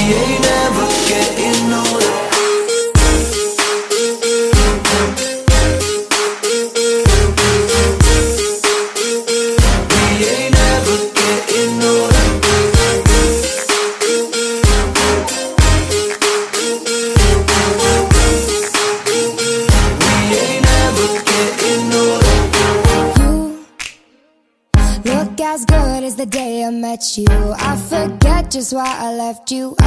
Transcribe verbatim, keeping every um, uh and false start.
ain't ever getting older. We ain't ever getting older. We ain't ever getting older. You look as good as the day I met you. I forget just why I left you.